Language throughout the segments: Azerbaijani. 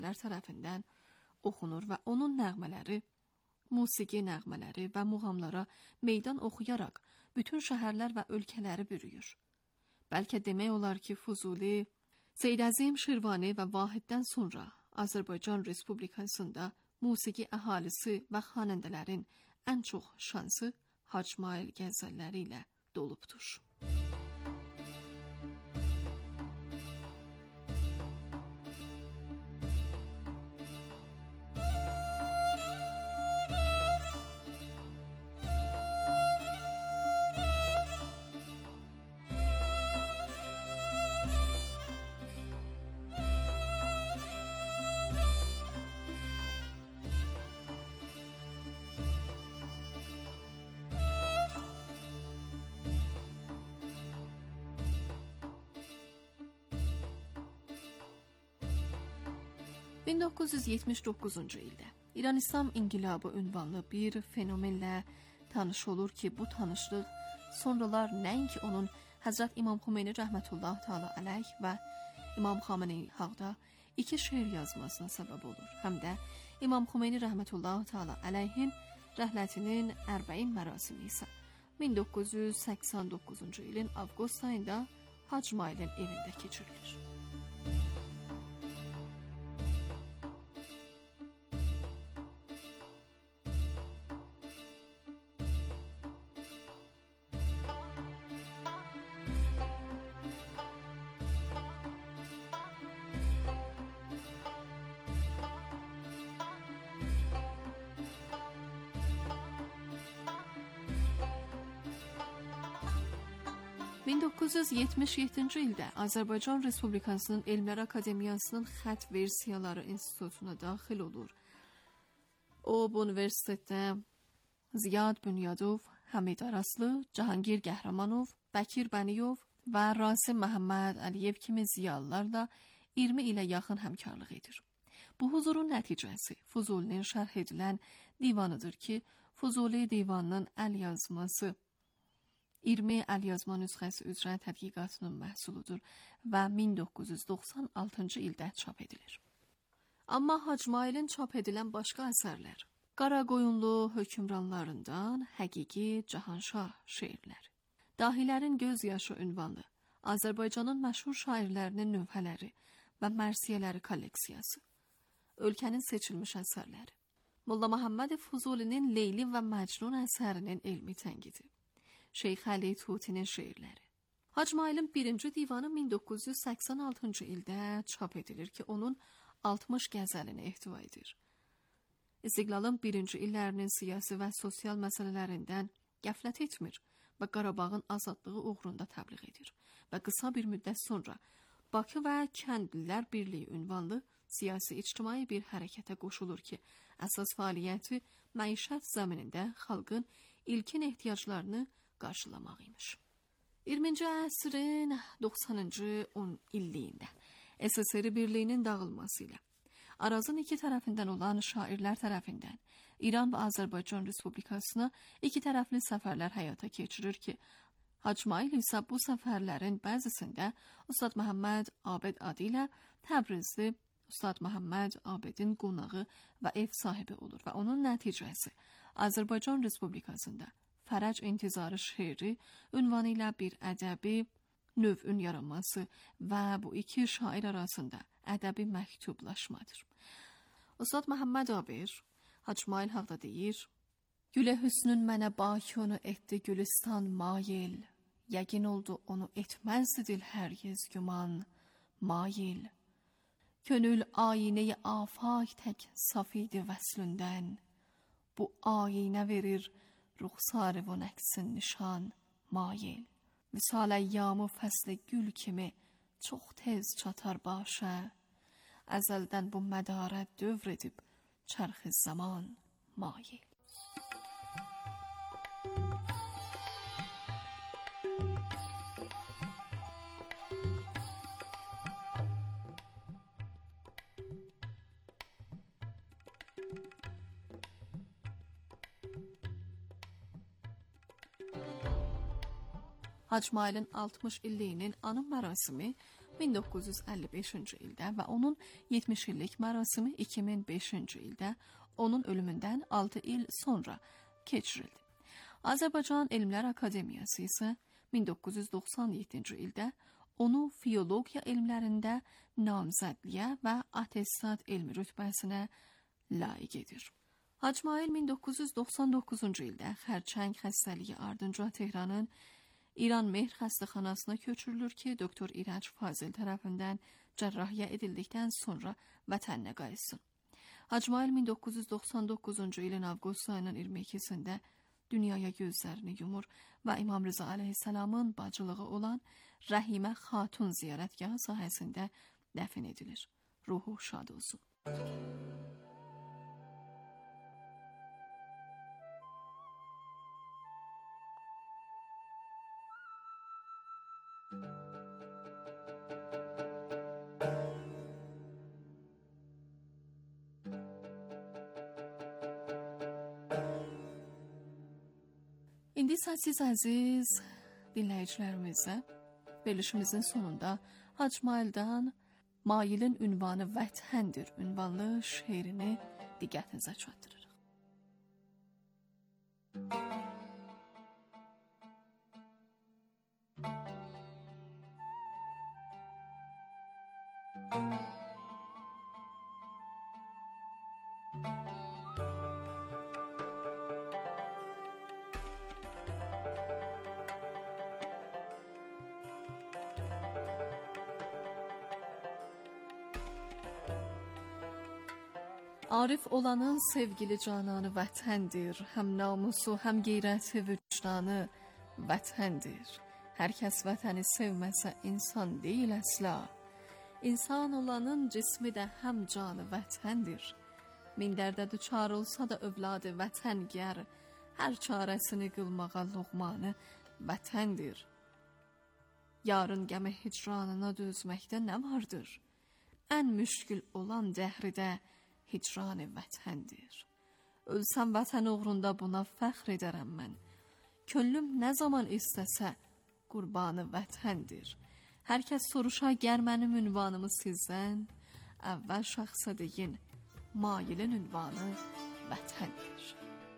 tərəfindən oxunur və onun nəğmələri, musiqi nəğmələri və muğamlara meydan oxuyaraq bütün şəhərlər və ölkələri bürüyür. Bəlkə demək olar ki, Füzuli, Seyid Əzim Şirvani və Vahiddən sonra Azərbaycan Respublikasında musiqi əhalisi və xanəndələrin ən çox şansı Hacı İsmayıl qəzəlləri ilə dolubdur. (1979-cu ildə İran İslam İnqilabı ünvanlı bir fenomenlə tanış olur ki, bu tanışlıq sonralar nəinki onun Həzrət İmam Xomeyni rəhmətullah təala əleyh və İmam Xameneyi haqda iki şeir yazmasına səbəb olur, həm də İmam Xomeyni rəhmətullah təala əleyhin rəhlətinin ərbəin mərasimi isə 1989-cu ilin avqust ayında Hacı İsmayılın evində keçirilir. (1977-ci ildə Azərbaycan Respublikasının Elmlər Akademiyasının Xətt Versiyaları İnstitutuna daxil olur. O, bu universitetdə Ziyad Bünyadov, Hamid Araslı, Cahangir Qəhrəmanov, Bəkir Bəniyov və Rasim Məhəmməd Əliyev kimi ziyalılarla 20 ilə yaxın həmkarlıq edir. Bu huzurun nəticəsi Füzulinin şərh edilən divanıdır ki, Füzuli divanının əlyazması 20 əlyazma nüsxəsi üzrə tədqiqatının məhsuludur və 1996-cı ildə çap edilir. Amma Hacı İsmayılın çap edilən başqa əsərlər Qaraqoyunlu hökmranlarından Həqiqi Cahanşah şeirləri, Dahilərin göz yaşı ünvanlı Azərbaycanın məşhur şairlərinin növhələri və mərsiyələri kolleksiyası, ölkənin seçilmiş əsərləri, Molla Məhəmməd Füzulinin Leyli və Məcnun əsərinin elmi tənqidi, Şeyx Əli Tutinin şeirləri. Hacı İsmayılın birinci divanı 1986-cı ildə çap edilir ki, onun 60 qəzəlini ehtiva edir. İstiqlalın birinci illərinin siyasi və sosial məsələlərindən qəflət etmir və Qarabağın azadlığı uğrunda təbliğ edir və qısa bir müddət sonra Bakı və Kəndlilər Birliyi ünvanlı siyasi-ictimai bir hərəkətə qoşulur ki, əsas fəaliyyəti məişət zəminində xalqın ilkin ehtiyaclarını qarşılamaq imiş. 20-ci əsrin 90-cı 10 illiyində SSR birliyinin dağılması ilə Arazın iki tərəfindən olan şairlər tərəfindən İran və Azərbaycan Respublikasına iki tərəfli səfərlər həyata keçirir ki, Hacı İsmayıl isə bu səfərlərin bəzisində Ustad Məhəmməd Abed adı ilə Təbrizli Ustad Məhəmməd Abedin qonağı və ev sahibi olur və onun nəticəsi Azərbaycan Respublikasında Fərəc İntizarı şeiri ünvanı ilə bir ədəbi növün yaranması və bu iki şair arasında ədəbi məktublaşmadır. Ustad Məhəmməd Abed Hacı İsmayıl haqda deyir: Gülə hüsnün mənə bakonu etdi gülistan mail, yəqin oldu onu etməzdi dil hər yez güman mail. Könül ayinəyi afak tək safidi vəslündən, bu ayinə verir ruxsarı və nəqsin nişan mail. Visal əyyamı fəsl gül kimi çox tez çatar başa, əzəldən bu mədarə dövr edib çərx zaman mail. Hacı İsmayılın 60 illiyinin anım mərasimi 1955-ci ildə və onun 70 illik mərasimi 2005-ci ildə onun ölümündən 6 il sonra keçirildi. Azərbaycan Elmlər Akademiyası isə 1997-ci ildə onu filologiya elmlərində namizədliyə və attestat elmi rütbəsinə layiq edir. Hacmail 1999-cu ildə xərçəng xəstəliyi ardınca Tehranın İran Mehr xəstəxanasına köçürülür ki, Doktor İrəc Fazil tərəfindən cərrahiyyə edildikdən sonra vətəninə qayıtsın. Hacmail 1999-cu ilin avqust ayının 22-sində dünyaya gözlərini yumur və İmam Rıza əleyhissalamın bacılığı olan Rəhimə Xatun ziyarətgahı sahəsində dəfn edilir. Ruhu şad olsun. İndi isə siz əziz dinləyicilərimizə verilişimizin sonunda Hacmaildən Mailin ünvanı Vətəndir ünvanlı şeirini diqqətinizə çatdırırıq. Arif olanın sevgili cananı vətəndir, həm namusu, həm qeyrəti vicdanı vətəndir. Hər kəs vətəni sevməsə insan deyil əsla. İnsan olanın cismi də həm canı vətəndir. Min dərdə düçar olsa da övladı vətəngər, hər çarəsini qılmağa luğmanı vətəndir. Yarın qəmi hicranına dözməkdə nə vardır? Ən müşkül olan dəhridə hicran-ı vətəndir. Ölsəm vətən uğrunda buna fəxr edərəm mən. Könlüm nə zaman istəsə qurbanı vətəndir. Hər kəs soruşa gər mənim ünvanımı sizdən, əvvəl şəxsə deyin, Mailin ünvanı vətəndir.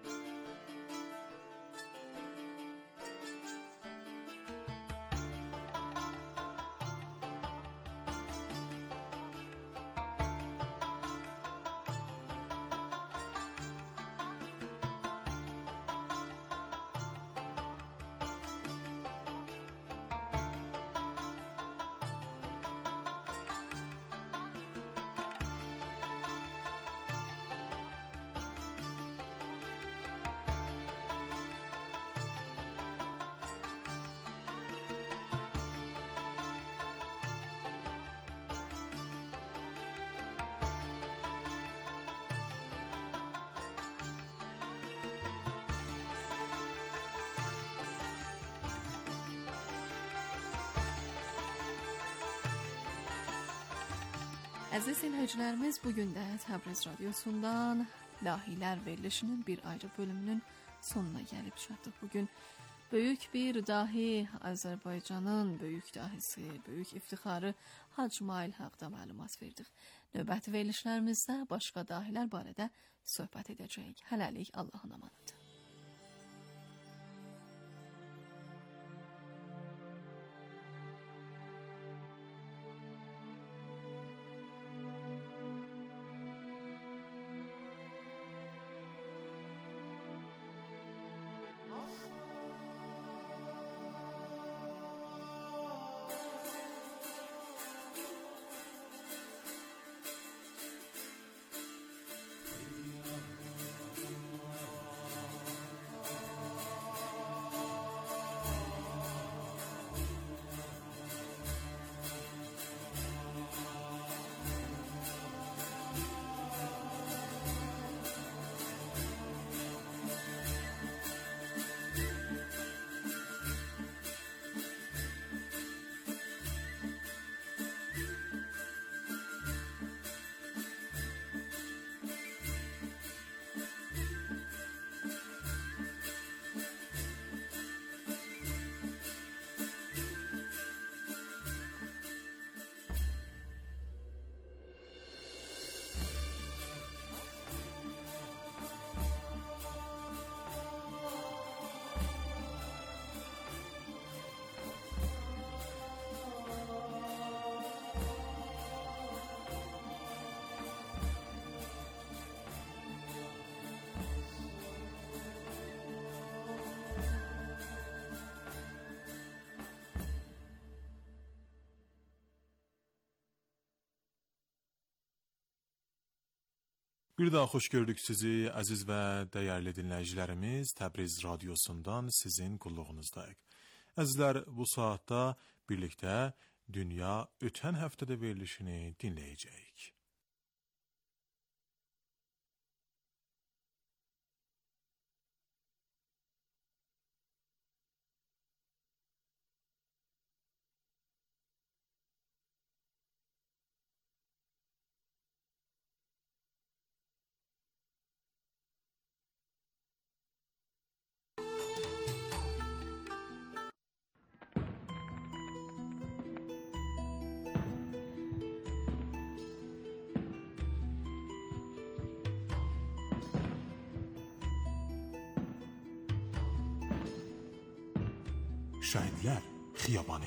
Əziz dinləyicilərimiz, bugün də Təbriz Radiosundan Layihələr verilişinin bir ayrı bölümünün sonuna gəlib çatdıq. Bugün böyük bir dahi, Azərbaycanın böyük dahisi, böyük iftixarı Hacmail haqda məlumat verdik. Növbəti verilişlərimizdə başqa dahilər barədə söhbət edəcəyik. Hələlik Allahın amanıdır. Bir daha xoş gördük sizi, əziz və dəyərli dinləyicilərimiz. Təbriz radiosundan sizin qulluğunuzdayıq. Əzizlər, bu saatda birlikdə Dünya ötən həftədə verilişini dinləyəcəyik. Şəhidlər Xiyabanı.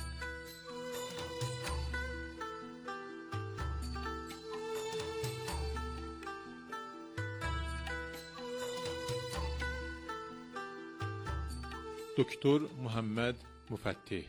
Doktor Muhammed Müfəttih.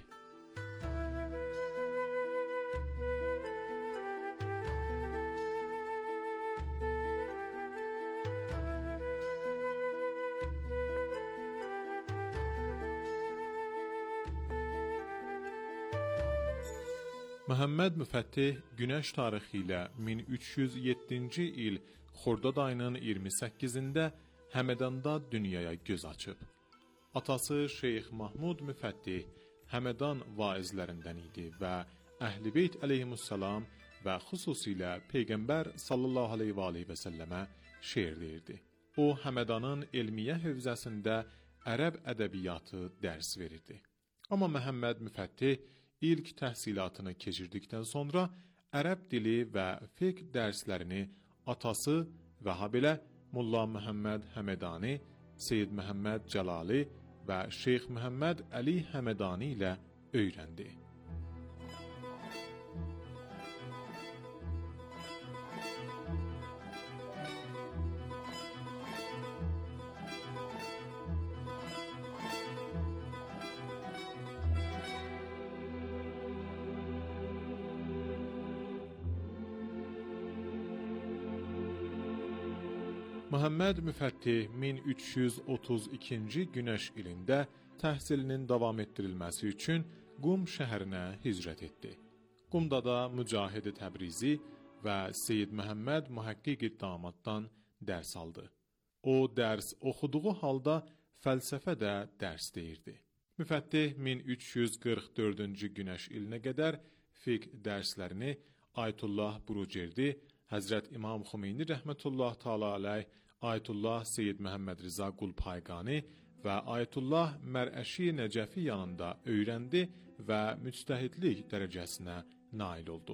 Məhəmməd Müfəttih günəş tarixi ilə 1307-ci il Xordad ayının 28-də Həmədanda dünyaya göz açıb. Atası Şeyx Mahmud Müfəttih Həmədan vaizlərindən idi və Əhl-i Beyt əleyhissalam və xüsusilə Peyğəmbər sallallahu aleyhi və səlləmə şeir deyirdi. O, Həmədanın elmiyə hövzəsində ərəb ədəbiyyatı dərs verirdi. Amma Məhəmməd Müfəttih İlk təhsilatını keçirdikdən sonra ərəb dili və fiqh dərslərini atası və habelə Molla Məhəmməd Həmədani, Seyyid Məhəmməd Cəlali və Şeyx Məhəmməd Əli Həmədani ilə öyrəndi. Məhəmməd Müfəttih 1332-ci günəş ilində təhsilinin davam etdirilməsi üçün Qum şəhərinə hicrət etdi. Qumda da Mücahid Təbrizi və Seyyid Məhəmməd Muhəqqiq Damaddan dərs aldı. O, dərs oxuduğu halda fəlsəfə də dərs deyirdi. Müfəttih 1344-cü günəş ilinə qədər fiqh dərslərini Ayətullah Burucerdi, Həzrət İmam Xümeyni rəhmətullah təala aleyh, Ayətullah Seyyid Məhəmməd Rza Qulpayqani və Ayətullah Mərəşi Nəcəfi yanında öyrəndi və müctəhidlik dərəcəsinə nail oldu.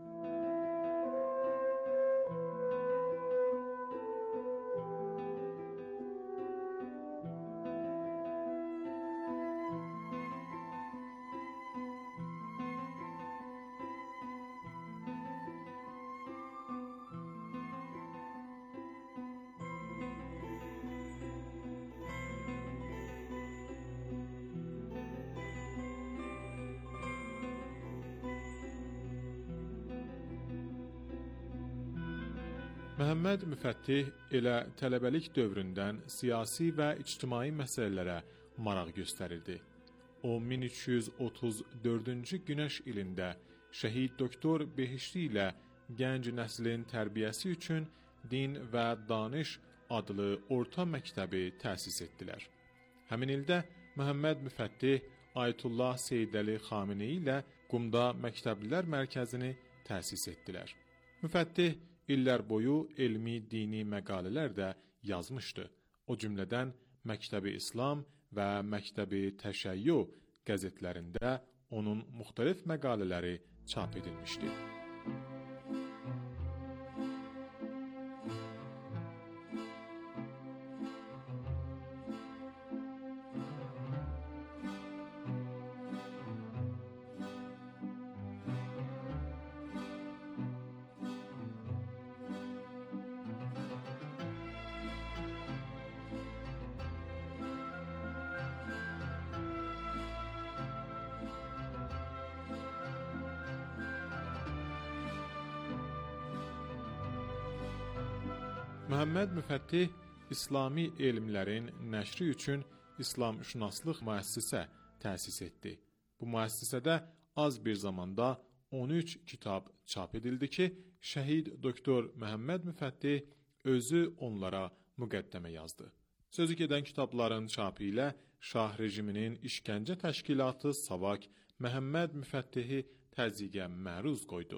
Məhəmməd Müfəttih elə tələbəlik dövründən siyasi və ictimai məsələlərə maraq göstərirdi. O, 1334-cü günəş ilində şəhid doktor Behişti ilə gənc nəslin tərbiyəsi üçün Din və Danış adlı orta məktəbi təsis etdilər. Həmin ildə Məhəmməd Müfəttih Ayətullah Seyyid Əli Xameneyi ilə Qumda Məktəblilər Mərkəzini təsis etdilər. Müfəttih illər boyu elmi dini məqalələr də yazmışdı. O cümlədən Məktəbi İslam və Məktəbi Təşəyyü qəzetlərində onun müxtəlif məqalələri çap edilmişdi. Məhəmməd Müfəttih İslami elmlərin nəşri üçün İslamşünaslıq müəssisə təsis etdi. Bu müəssisədə az bir zamanda 13 kitab çap edildi ki, şəhid doktor Məhəmməd Müfəttih özü onlara müqəddəmə yazdı. Sözü gedən kitabların çapı ilə Şah rejiminin işgəncə təşkilatı SAVAK Məhəmməd Müfəttihi təzyiqə məruz qoydu.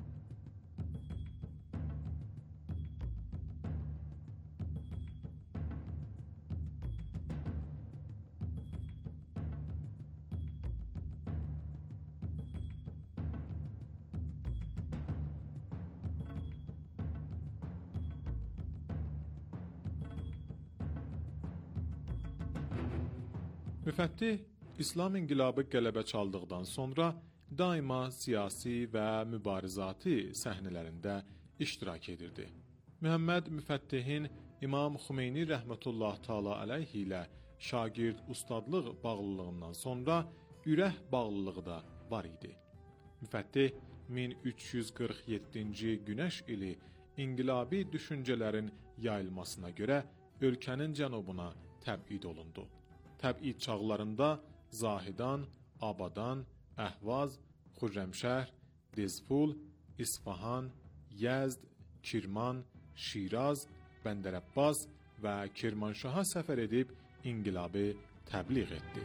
Müfəttih İslam inqilabı qələbə çaldıqdan sonra daima siyasi və mübarizati səhnələrində iştirak edirdi. Məhəmməd Müfəttihin İmam Xümeyni rəhmətullah təala əleyh ilə şagird ustadlıq bağlılığından sonra ürək bağlılığı da var idi. Müfəttih 1347-ci günəş ili inqilabi düşüncələrin yayılmasına görə ölkənin cənubuna təbid olundu. Təbid çağlarında Zahidan, Abadan, Əhvaz, Xürrəmşəhr, Dizful, İsfahan, Yezd, Kirman, Şiraz, Bəndərəbbas və Kirmanşaha səfər edib inqilabı təbliğ etdi.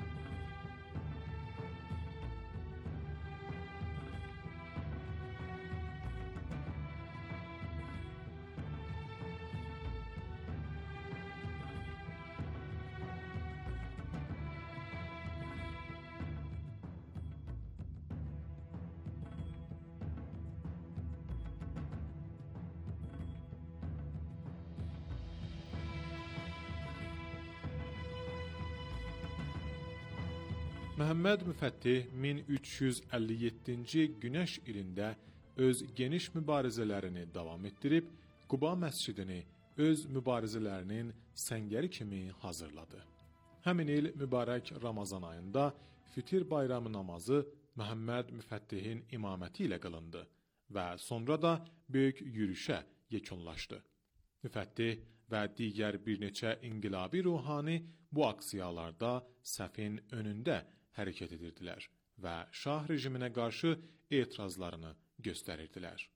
Məhəmməd Müfəttih 1357-ci günəş ilində öz geniş mübarizələrini davam etdirib, Quba məscidini öz mübarizələrinin səngəri kimi hazırladı. Həmin il mübarək Ramazan ayında Fitir bayramı namazı Məhəmməd Müfəttihin imaməti ilə qılındı və sonra da böyük yürüşə yekunlaşdı. Müfəttih və digər bir neçə inqilabi ruhani bu aksiyalarda səfin önündə hərəkət edirdilər və Şah rejiminə qarşı etirazlarını göstərirdilər.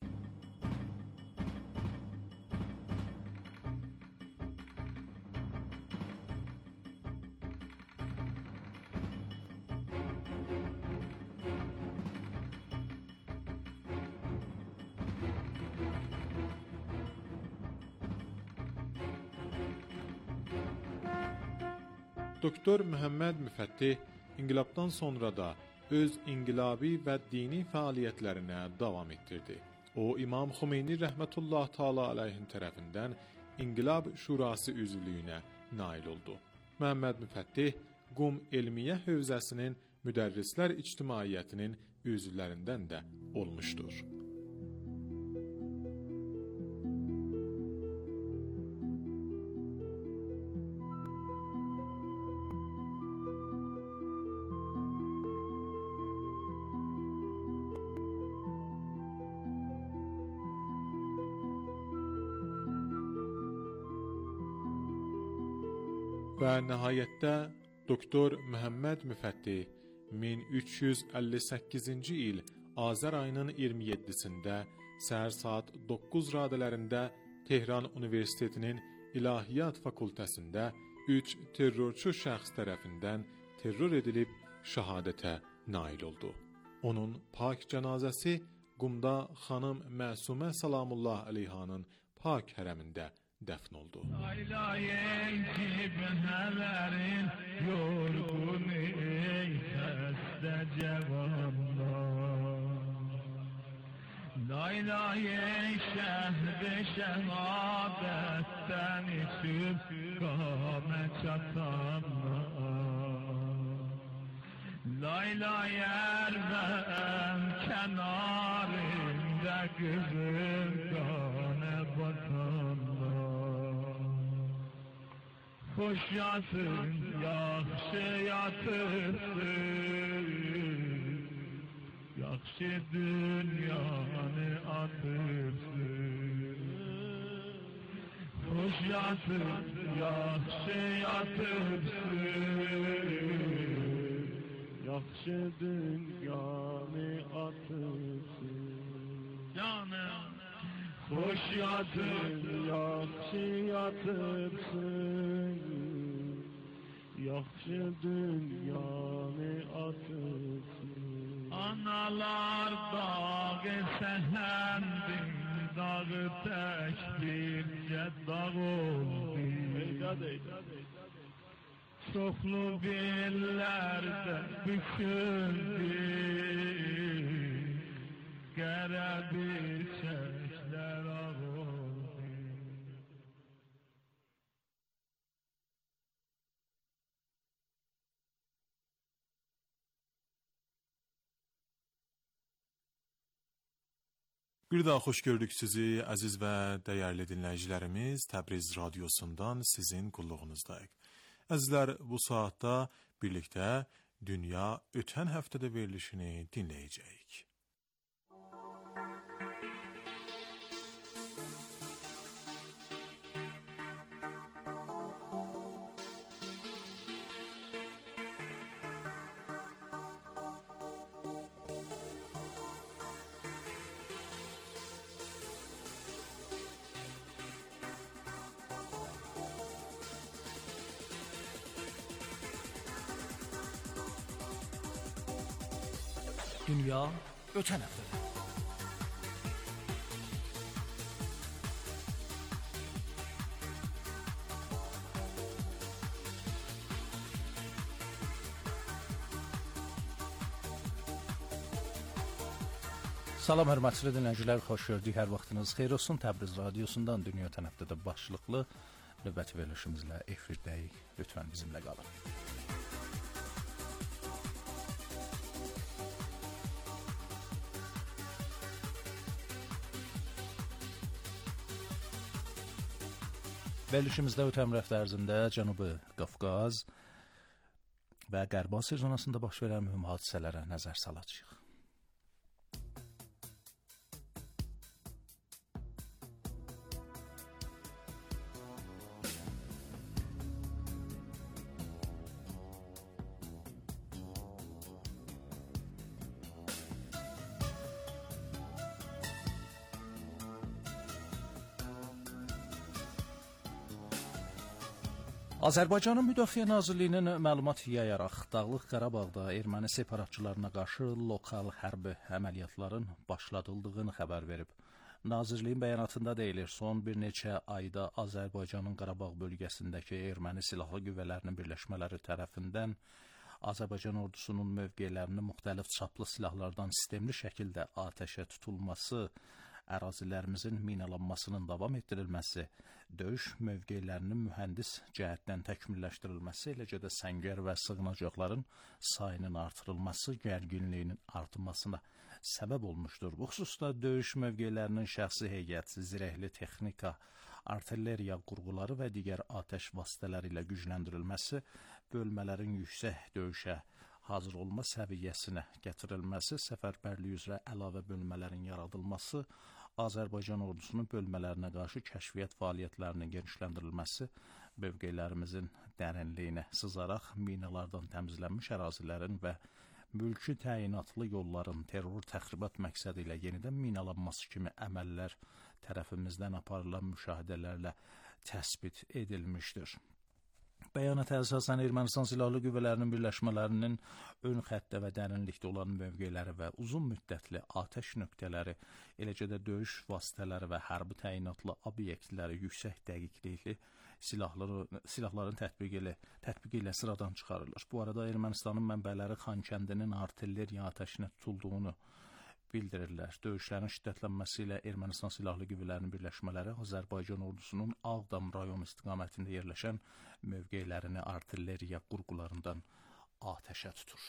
Doktor Məhəmməd Müfəttih İnqilabdan sonra da öz inqilabi və dini fəaliyyətlərinə davam etdirdi. O, İmam Xümeyni rəhmətullah təala əleyhin tərəfindən İnqilab Şurası üzvlüyünə nail oldu. Məhəmməd Müfəttih Qum Elmiyyə Hövzəsinin müdərrislər ictimaiyyətinin üzvlərindən də olmuşdur. Və nəhayətdə Doktor Məhəmməd Müfəttih 1358-ci il Azər ayının 27-sində səhər saat 9 radələrində Tehran Universitetinin İlahiyyat Fakültəsində 3 terrorçu şəxs tərəfindən terror edilib şəhadətə nail oldu. Onun pak cənazəsi Qumda xanım Məsumə Salamullah əleyhanın pak hərəmində dəfn oldu. Laylayer ben kenarında kızım gane batanlar. Hoş yatın, yaxşı yatırsın, yaxşı dünyanı atırsın. yatıb, yaxşı yatıbsın, yaxşı dünyanı atıbsın. Canım, hoş yatıb, yaxşı yatıbsın, yaxşı dünyanı atıbsın. Analar dağı səhəndir, dağı tək bircə dağ oldu. Çoxlu bellərdə büküldü, qərəbi çəklər ağ oldu. Bir daha xoş gördük sizi, əziz və dəyərli dinləyicilərimiz. Təbriz radiosundan sizin qulluğunuzdayıq. Əzizlər, bu saatda birlikdə Dünya ötən həftədə verilişini dinləyəcəyik. Dünya ötən həftədə. Salam hörmətli dinləyicilər, xoş gördük. Hər vaxtınız xeyir olsun. Təbriz radiosundan Dünya ötən həftədə başlıqlı növbəti verilişimizlə efirdəyik. Lütfən bizimlə qalın. Verilişimizdə ötən həftə ərzində Cənubi Qafqaz və Qərbi Asiya zonasında baş verən mühüm hadisələrə nəzər salacağıq. Azərbaycanın Müdafiə Nazirliyinin məlumat yayaraq Dağlıq Qarabağda erməni separatçılarına qarşı lokal hərbi əməliyyatların başladıldığını xəbər verib. Nazirliyin bəyanatında deyilir, son bir neçə ayda Azərbaycanın Qarabağ bölgəsindəki erməni silahlı qüvvələrinin birləşmələri tərəfindən Azərbaycan ordusunun mövqelərinin müxtəlif çaplı silahlardan sistemli şəkildə atəşə tutulması, ərazilərimizin minalanmasının davam etdirilməsi, döyüş mövqelərinin mühəndis cəhətdən təkmilləşdirilməsi, eləcə də səngər və sığınacaqların sayının artırılması, gərginliyinin artmasına səbəb olmuşdur. Bu xüsusda döyüş mövqelərinin şəxsi heyət, zirehli texnika, artilleriya qurğuları və digər atəş vasitələri ilə gücləndirilməsi, bölmələrin yüksək döyüşə hazır olma səviyyəsinə gətirilməsi, səfərbərlik üzrə əlavə bölmələrin yaradılması, Azərbaycan ordusunun bölmələrinə qarşı kəşfiyyat fəaliyyətlərinin genişləndirilməsi, mövqelərimizin dərinliyinə sızaraq minalardan təmizlənmiş ərazilərin və mülki təyinatlı yolların terror təxribat məqsədi ilə yenidən minalanması kimi əməllər tərəfimizdən aparılan müşahidələrlə təsbit edilmişdir. Bəyanata əsasən Ermənistan silahlı qüvvələrinin birləşmələrinin ön xəttdə və dərinlikdə olan mövqeləri və uzun müddətli atəş nöqtələri, eləcə də döyüş vasitələri və hərbi təyinatlı obyektləri yüksək dəqiqlikli silahların tətbiqi ilə sıradan çıxarılır. Bu arada Ermənistanın mənbələri Xankəndinin artilleriya atəşinə tutulduğunu bildirirlər. Döyüşlərin şiddətlənməsi ilə Ermənistan silahlı qüvvələrinin birləşmələri Azərbaycan ordusunun Ağdam rayon istiqamətində yerləşən mövqelərini artilleriya qurğularından atəşə tutur.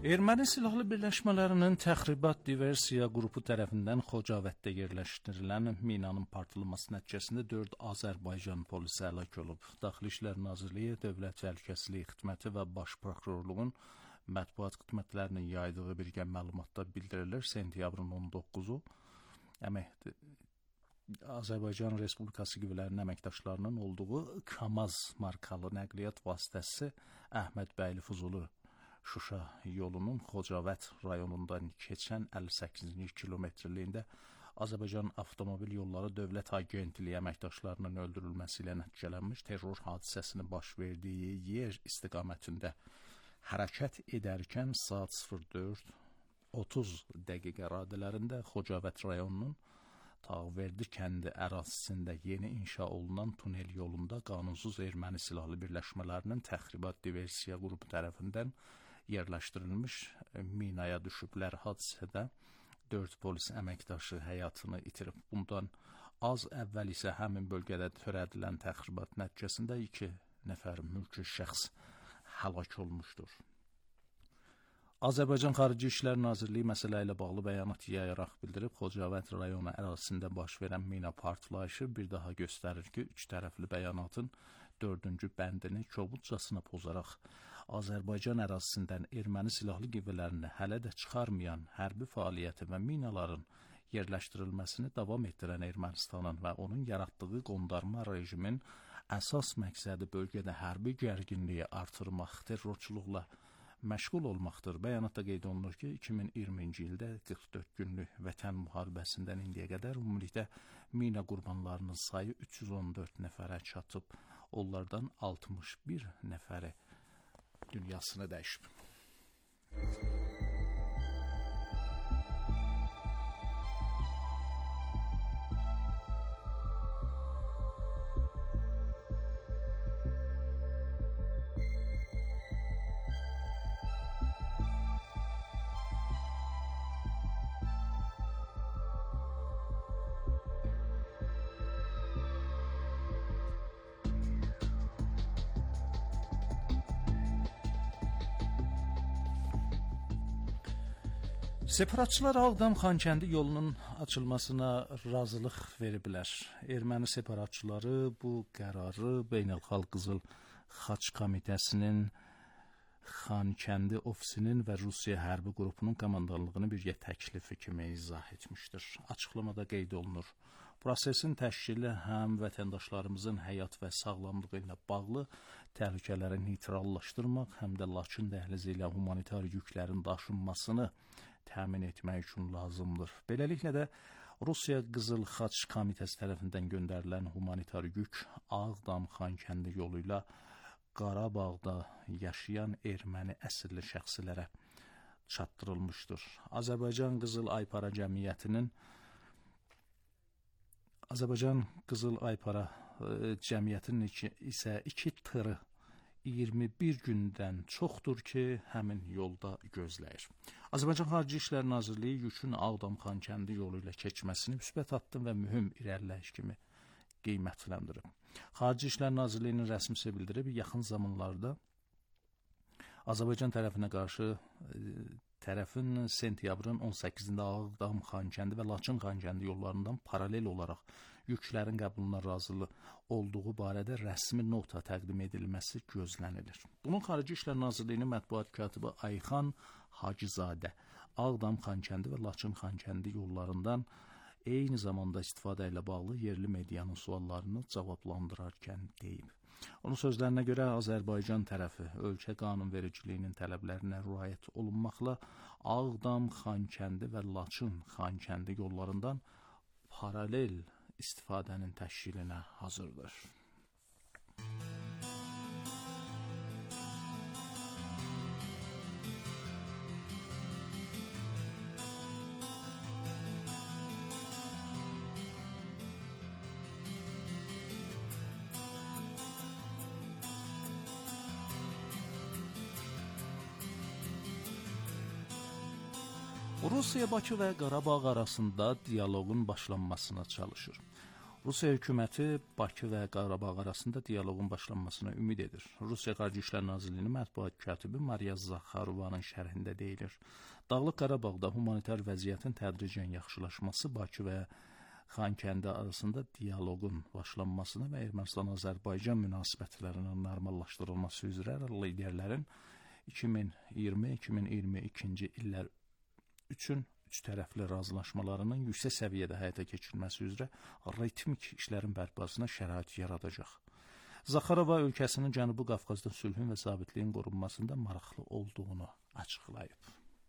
Erməni silahlı birləşmələrinin təxribat diversiya qrupu tərəfindən Xocavənddə yerləşdirilən minanın partlaması nəticəsində 4 Azərbaycan polisi həlak olub. Daxili İşlər Nazirliyi, Dövlət Təhlükəsizlik Xidməti və Baş Prokurorluğun mətbuat xidmətlərinin yaydığı birgə məlumatda bildirilir. Sentyabrın 19-u Azərbaycan Respublikası qüvvələrinin əməkdaşlarının olduğu KAMAZ markalı nəqliyyat vasitəsi Əhməd Bəyli Füzuli Şuşa yolunun Xocavənd rayonundan keçən 58-ci kilometrliyində Azərbaycan Avtomobil Yolları Dövlət Agentliyi əməkdaşlarının öldürülməsi ilə nəticələnmiş terror hadisəsinin baş verdiyi yer istiqamətində hərəkət edərkən saat 04:30 dəqiqə radələrində Xocavənd rayonunun Tağverdi kəndi ərazisində yeni inşa olunan tunel yolunda qanunsuz erməni silahlı birləşmələrinin təxribat diversiya qrupu tərəfindən yerləşdirilmiş minaya düşüblər. Hadisədə 4 polis əməkdaşı həyatını itirib. Bundan az əvvəl isə həmin bölgədə törədilən təxribat nəticəsində 2 nəfər mülki şəxs həlak olmuşdur. Azərbaycan Xarici İşlər Nazirliyi məsələ ilə bağlı bəyanat yayaraq bildirib, Xocavənd rayonu ərazisində baş verən mina partlayışı bir daha göstərir ki, üç tərəfli bəyanatın 4-cü bəndini kobudcasına pozaraq Azərbaycan ərazisindən erməni silahlı qüvvələrini hələ də çıxarmayan hərbi fəaliyyəti və minaların yerləşdirilməsini davam etdirən Ermənistanın və onun yaratdığı qondarma rejimin əsas məqsədi bölgədə hərbi gərginliyi artırmaq, terrorçuluqla məşğul olmaqdır. Bəyanatda qeyd olunur ki, 2020-ci ildə 44 günlük vətən müharibəsindən indiyə qədər ümumilikdə mina qurbanlarının sayı 314 nəfərə çatıb. Onlardan 61 nəfəri dünyasını dəyişib. Separatçılar Ağdam-Xankəndi yolunun açılmasına razılıq veriblər. Erməni separatçıları bu qərarı Beynəlxalq Qızıl Xaç Komitəsinin, Xankəndi ofisinin və Rusiya hərbi qrupunun komandanlığını birgə təklifi kimi izah etmişdir. Açıqlamada qeyd olunur. Prosesin təşkili həm vətəndaşlarımızın həyat və sağlamlığı ilə bağlı təhlükələri neytrallaşdırmaq, həm də Laçın dəhlizi ilə humanitar yüklərin daşınmasını təmin etmək üçün lazımdır. Beləliklə də Rusiya Qızıl Xaç Komitəsi tərəfindən göndərilən humanitar yük Ağdam-Xankəndi yolu ilə Qarabağda yaşayan erməni əsilli şəxslərə çatdırılmışdır. Azərbaycan Qızıl Aypara Cəmiyyətinin isə 2 tırı 21 gündən çoxdur ki, həmin yolda gözləyir. Azərbaycan Xarici İşlər Nazirliyi yükün Ağdam-Xankəndi yolu ilə keçməsini müsbət addım və mühüm irəliləyiş kimi qiymətləndirib. Xarici İşlər Nazirliyinin rəsmisi bildirib, yaxın zamanlarda Azərbaycan tərəfinə qarşı tərəfin sentyabrın 18-də Ağdam-Xankəndi və Laçın-Xankəndi yollarından paralel olaraq yüklərin qəbuluna razılı olduğu barədə rəsmi nota təqdim edilməsi gözlənilir. Bunun Xarici İşlər Nazirliyinin mətbuat katibi Ayxan Hacızadə Ağdam-Xankəndi və Laçın-Xankəndi yollarından eyni zamanda istifadə ilə bağlı yerli medianın suallarını cavablandırarkən deyib. Onun sözlərinə görə Azərbaycan tərəfi ölkə qanunvericiliyinin tələblərinə riayət olunmaqla Ağdam-Xankəndi və Laçın-Xankəndi yollarından paralel istifadənin təşkilinə hazırdır. Rusiya Bakı və Qarabağ arasında dialoqun başlanmasına çalışır. Rusiya hökuməti Bakı və Qarabağ arasında dialoqun başlanmasına ümid edir. Rusiya Xarici İşlər Nazirliyinin mətbuat katibi Mariya Zakharovanın şərhində deyilir. Dağlıq Qarabağda humanitar vəziyyətin tədricən yaxşılaşması Bakı və Xankəndi arasında dialoqun başlanmasına və Ermənistan-Azərbaycan münasibətlərinin normallaşdırılması üzrə liderlərin 2020-2022-ci illər üçün üç tərəfli razılaşmalarının yüksək səviyyədə həyata keçirilməsi üzrə ritmik işlərin bərpasına şərait yaradacaq. Zakharova ölkəsinin Cənubi Qafqazda sülhün və sabitliyin qorunmasında maraqlı olduğunu açıqlayıb.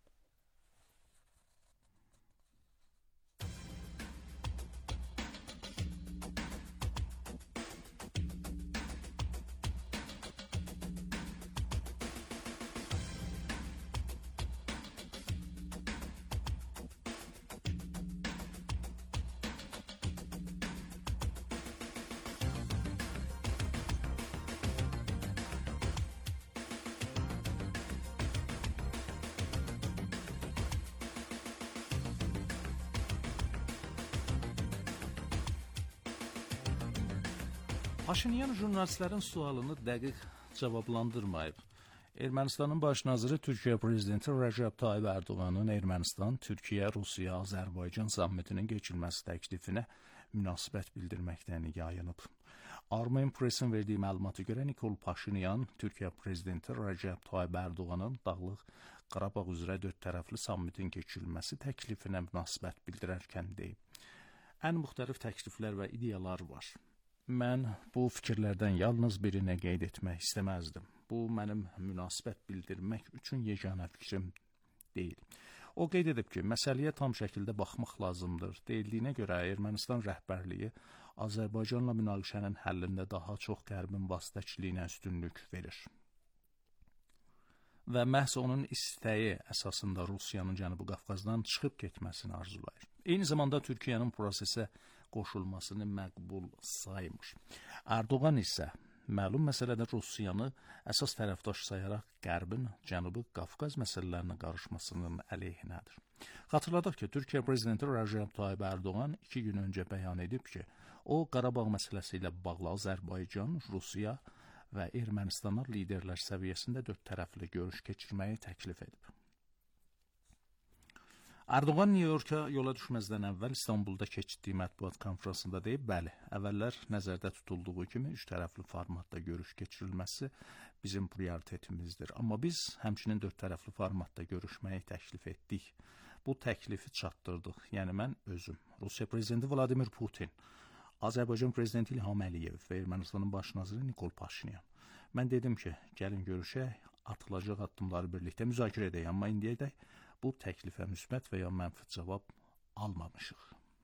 Paşinyan jurnalistlərin sualını dəqiq cavablandırmayıb. Ermənistanın baş naziri Türkiyə prezidenti Rəcəb Tayyib Ərdoğanın Ermənistan, Türkiyə, Rusiya, Azərbaycan sammitinin keçirilməsi təklifinə münasibət bildirməkdən yayınıb. Armen Press'in verdiyi məlumata görə Nikol Paşinyan, Türkiyə prezidenti Rəcəb Tayyib Ərdoğanın Dağlıq Qarabağ üzrə 4 tərəfli sammitin keçirilməsi təklifinə münasibət bildirərkən deyib. Ən müxtəlif təkliflər və ideyalar var. Mən bu fikirlərdən yalnız birini qeyd etmək istəməzdim. Bu, mənim münasibət bildirmək üçün yeganə fikrim deyil. O qeyd edib ki, məsələyə tam şəkildə baxmaq lazımdır. Deyildiyinə görə Ermənistan rəhbərliyi Azərbaycanla münaqişənin həllində daha çox Qərbin vasitəçiliyinə üstünlük verir. Və məhz onun istəyi əsasında Rusiyanın Cənubi Qafqazdan çıxıb getməsini arzulayır. Eyni zamanda Türkiyənin prosesə qoşulmasını məqbul saymır. Erdoğan isə məlum məsələdə Rusiyanı əsas tərəfdaş sayaraq Qərbin Cənubi Qafqaz məsələlərinə qarışmasının əleyhinədir. Xatırladaq ki, Türkiyə prezidenti Rəcəb Tayyib Ərdoğan 2 gün öncə bəyan edib ki, o Qarabağ məsələsi ilə bağlı Azərbaycan, Rusiya və Ermənistana liderlər səviyyəsində 4 tərəfli görüş keçirməyi təklif edib. Erdoğan Nyu-Yorka yola düşməzdən əvvəl İstanbulda keçirdiyi mətbuat konfransında deyib, bəli, əvvəllər nəzərdə tutulduğu kimi 3 tərəfli formatda görüş keçirilməsi bizim prioritetimizdir. Amma biz həmçinin 4 tərəfli formatda görüşməyi təklif etdik. Bu təklifi çatdırdıq. Yəni mən özüm, Rusiya prezidenti Vladimir Putin, Azərbaycan prezidenti İlham Əliyev və Ermənistanın baş naziri Nikol Paşinyan. Mən dedim ki, gəlin görüşək, atılacaq addımları birlikdə müzakirə edək, amma indiyədək bu təklifə müsbət və ya mənfi cavab almamışıq.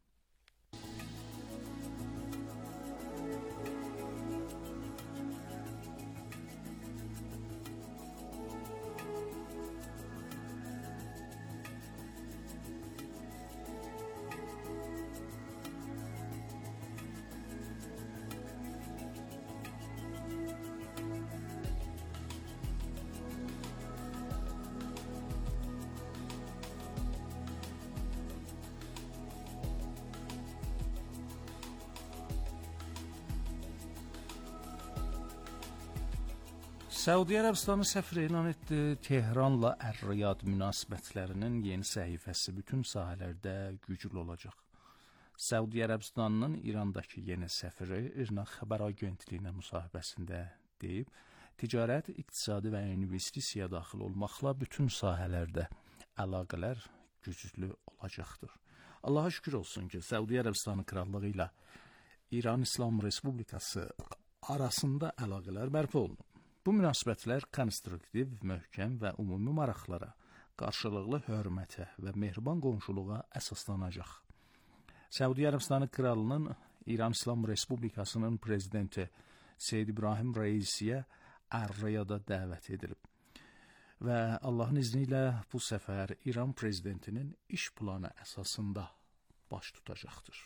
Səudiyyə Ərəbistanı səfir elan etdi, Tehranla Ər-Riyad münasibətlərinin yeni səhifəsi bütün sahələrdə güclü olacaq. Səudiyyə Ərəbistanının İrandakı yeni səfiri İRNA xəbər agentliyinə müsahibəsində deyib, ticarət, iqtisadi və investisiya daxil olmaqla bütün sahələrdə əlaqələr güclü olacaqdır. Allaha şükür olsun ki, Səudiyyə Ərəbistanı krallığı ilə İran İslam Respublikası arasında əlaqələr bərpa olunub. Bu münasibətlər konstruktiv, möhkəm və ümumi maraqlara, qarşılıqlı hörmətə və mehriban qonşuluğa əsaslanacaq. Səudiyyə Ərəbistanı kralının İran İslam Respublikasının prezidenti Seyyid İbrahim Reisiyə Ər-Riyada dəvət edilib. Və Allahın izni ilə bu səfər İran prezidentinin iş planı əsasında baş tutacaqdır.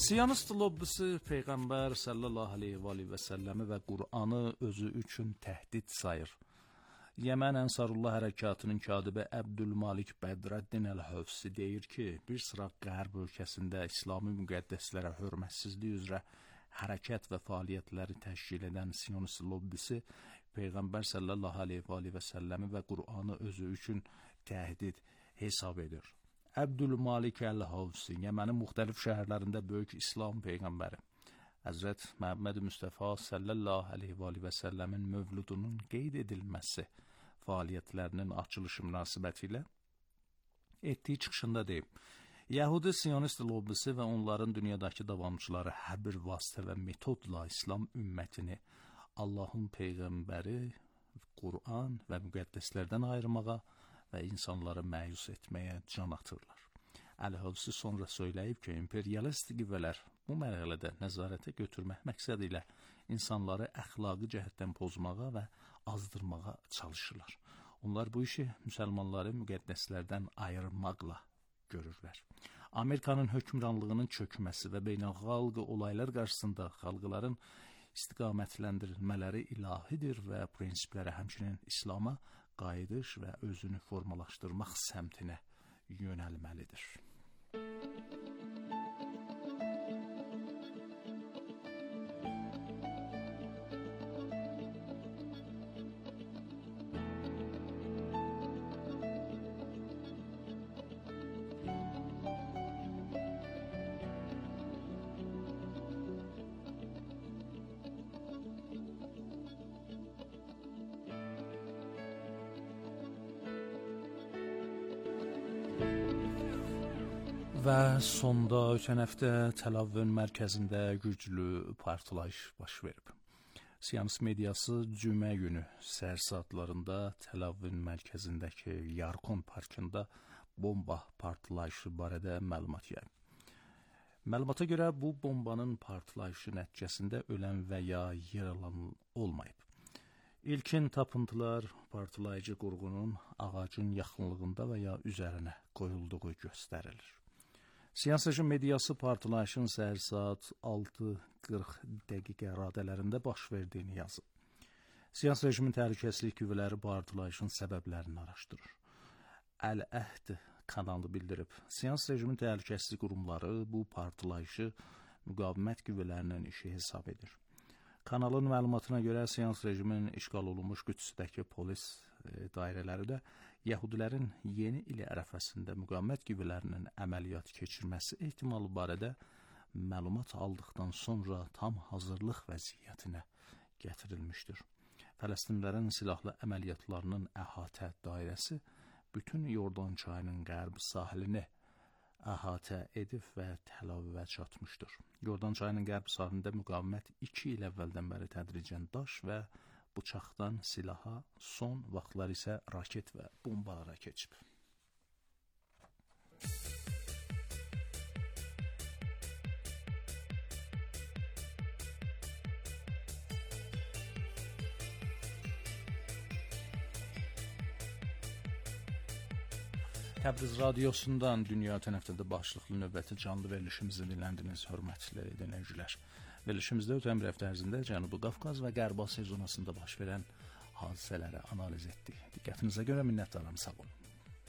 Siyonist lobbisi Peyğəmbər sallallahu əleyhi və səlləmi və Qur'anı özü üçün təhdid sayır. Yəmən Ənsarullah hərəkatının katibi Əbdülmalik Bədrəddin Əl-Hövsi deyir ki, bir sıra Qərb ölkəsində İslami müqəddəslərə hörmətsizlik üzrə hərəkət və fəaliyyətləri təşkil edən Siyonist lobbisi Peyğəmbər sallallahu əleyhi və səlləmi və Qur'anı özü üçün təhdid hesab edir. Əbdülmalik Əl-Hövsi Yəmənin müxtəlif şəhərlərində böyük İslam peyğəmbəri Həzrət Məhəmməd Mustafa sallallahu əleyhi və səlləmin mövludunun qeyd edilməsi fəaliyyətlərinin açılışı münasibətilə etdiyi çıxışında deyib. Yəhudi Siyonist lobbisi və onların dünyadakı davamçıları hər bir vasitə və metodla İslam ümmətini Allahın peyğəmbəri, Qur'an və müqəddəslərdən ayırmağa və insanları məyus etməyə can atırlar. Əl-Hövsi sonra söyləyib ki, imperialist qüvvələr bu mərhələdə nəzarətə götürmək məqsədi ilə insanları əxlaqi cəhətdən pozmağa və azdırmağa çalışırlar. Onlar bu işi müsəlmanları müqəddəslərdən ayırmaqla görürlər. Amerikanın hökmranlığının çökməsi və beynəlxalq olaylar qarşısında xalqların istiqamətləndirilmələri ilahidir və prinsiplərə həmçinin İslama qayıdış və özünü formalaşdırmaq səmtinə yönəlməlidir. Və sonda ötən həftə Təl-Əvivin mərkəzində güclü partlayış baş verib. Siyonist mediası cümə günü səhər saatlarında Təl-Əvivin mərkəzindəki Yarkon parkında bomba partlayışı barədə məlumat yayıb. Məlumata görə bu bombanın partlayışı nəticəsində ölən və ya yaralan olmayıb. İlkin tapıntılar partlayıcı qurğunun ağacın yaxınlığında və ya üzərinə qoyulduğu göstərilir. Siyonist rejim mediası partlayışın səhər saat 6:40 radələrində baş verdiyini yazıb. Siyonist rejimin təhlükəsizlik qüvvələri partlayışın səbəblərini araşdırır. Əl-Əhd kanalı bildirib. Siyonist rejimin təhlükəsizlik qurumları bu partlayışı müqavimət qüvvələrinin işi hesab edir. Kanalın məlumatına görə Siyonist rejimin işğal olunmuş Qüdsdəki polis dairələri də Yəhudilərin yeni il ərəfəsində müqavimət qüvvələrinin əməliyyat keçirməsi ehtimalı barədə məlumat aldıqdan sonra tam hazırlıq vəziyyətinə gətirilmişdir. Fələstinlilərin silahlı əməliyyatlarının əhatə dairəsi bütün Yordan çayının qərb sahilini əhatə edib və Təl-Əvivə çatmışdır. Yordan çayının qərb sahilində müqavimət 2 il əvvəldən bəri tədricən daş və bıçaqdan silaha, son vaxtlar isə raket və bombalara keçib. Təbriz radiosundan dünya ötən həftədə başlıqlı növbəti canlı verilişimizi dinləndiniz, hörmətli dinləyicilər. Verilişimizdə ötən bir həftə ərzində Cənubi Qafqaz və Qərbi Asiya zonasında baş verən hadisələri analiz etdik. Diqqətinizə görə minnətdaram, sağ olun.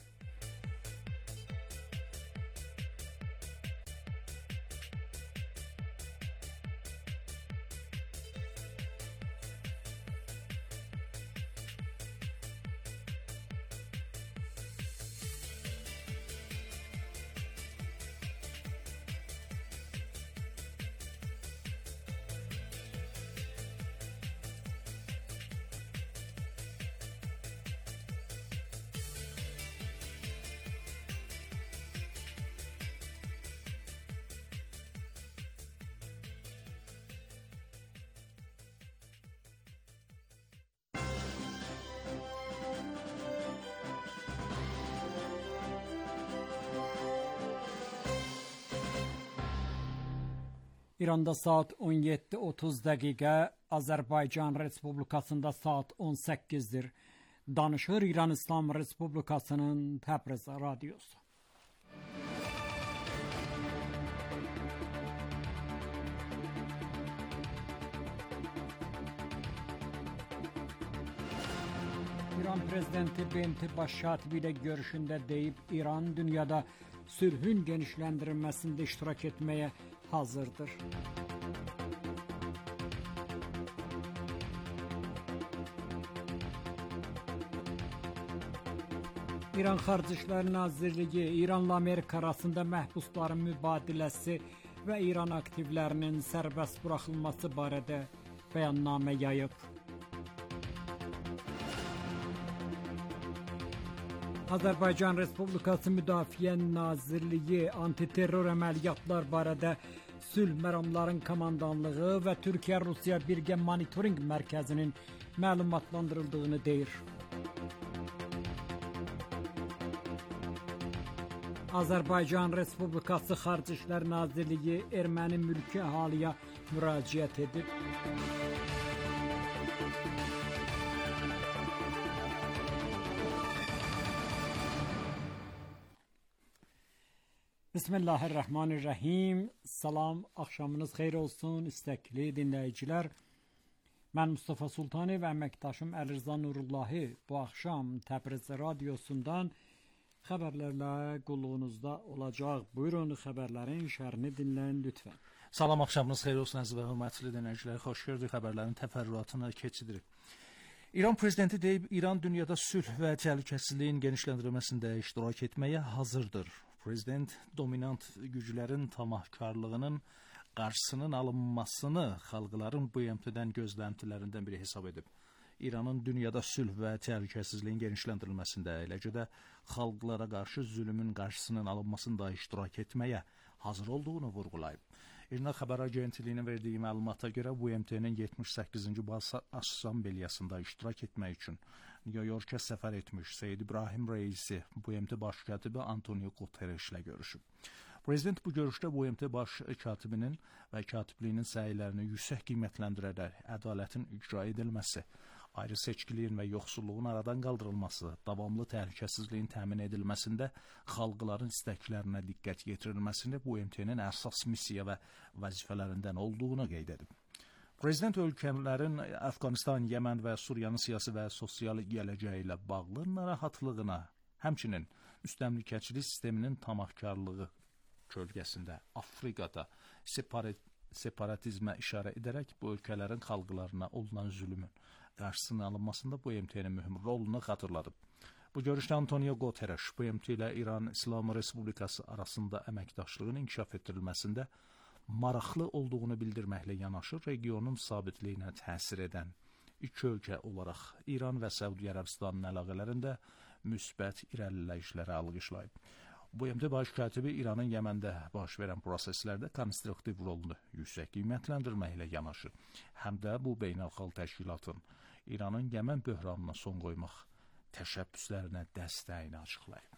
İranda saat 17:30, Azərbaycan Respublikasında saat 18-dir. Danışır İran İslam Respublikasının Təbriz radiosu. İran prezidenti BMT baş katibi ile görüşünde deyip İran dünyada sülhün genişlendirilmesinde iştirak etmeye hazırdır. İran Xarici İşlər Nazirliyi İranla Amerika arasında məhbusların mübadiləsi və İran aktivlərinin sərbəst buraxılması barədə bəyannamə yayıb. Azərbaycan Respublikası Müdafiə Nazirliyi antiterror əməliyyatlar barədə sülh məramların komandanlığı və Türkiyə-Rusiya birgə monitoring mərkəzinin məlumatlandırıldığını deyir. Azərbaycan Respublikası Xarici İşlər Nazirliyi erməni mülki əhaliyə müraciət edib. Bismillahirrahmanirrahim. Salam, axşamınız xeyir olsun istəkli dinləyicilər. Mən Mustafa Sultani və əməkdaşım Əlirza Nurullahi bu axşam Təbriz radiosundan xəbərlərlə qulluğunuzda olacaq. Buyurun, xəbərlərin şərhini dinləyin lütfən. Salam, axşamınız xeyir olsun əziz və hörmətli dinləyicilər. Xoş gördük, xəbərlərin təfərrüatına keçidirik. İran prezidenti deyib, İran dünyada sülh və təhlükəsizliyin genişləndirilməsində iştirak etməyə hazırdır. Prezident dominant güclərin tamahkarlığının qarşısının alınmasını xalqların BMT-dən gözləntilərindən biri hesab edib. İranın dünyada sülh və təhlükəsizliyin genişləndirilməsində, eləcə də xalqlara qarşı zülmün qarşısının alınmasında iştirak etməyə hazır olduğunu vurğulayıb. İRNA xəbər agentliyinin verdiyi məlumata görə BMT-nin 78-ci Baş Assambleyasında iştirak etmək üçün New York'a səfər etmiş Seyyid İbrahim Reisi BMT baş katibi Antonio Guterres ilə görüşüb. Prezident bu görüşdə BMT baş katibinin və katibliyinin səylərini yüksək qiymətləndirərək ədalətin icra edilməsi, ayrı seçkiliyin və yoxsulluğun aradan qaldırılması, davamlı təhlükəsizliyin təmin edilməsində xalqların istəklərinə diqqət yetirilməsini BMT-nin əsas missiya və vəzifələrindən olduğunu qeyd edib. Prezident ölkələrin Əfqanistan, Yəmən və Suriyanın siyasi və sosial gələcəyi ilə bağlı narahatlığına, həmçinin müstəmləkəçilik sisteminin tamahkarlığı kölgəsində Afrikada separatizmə işarə edərək bu ölkələrin xalqlarına olunan zülmün qarşısının alınmasında BMT-nin mühüm rolunu xatırladıb. Bu görüşdə Antonio Guterres BMT ilə İran İslam Respublikası arasında əməkdaşlığın inkişaf etdirilməsində maraqlı olduğunu bildirməklə yanaşı regionun sabitliyinə təsir edən iki ölkə olaraq İran və Səudiyyə Ərəbistanının əlaqələrində müsbət irəliləyişləri alqışlayıb. BMT baş katibi İranın Yəməndə baş verən proseslərdə konstruktiv rolunu yüksək qiymətləndirməklə yanaşı, həm də bu beynəlxalq təşkilatın İranın Yəmən böhranına son qoymaq təşəbbüslərinə dəstəyini açıqlayıb.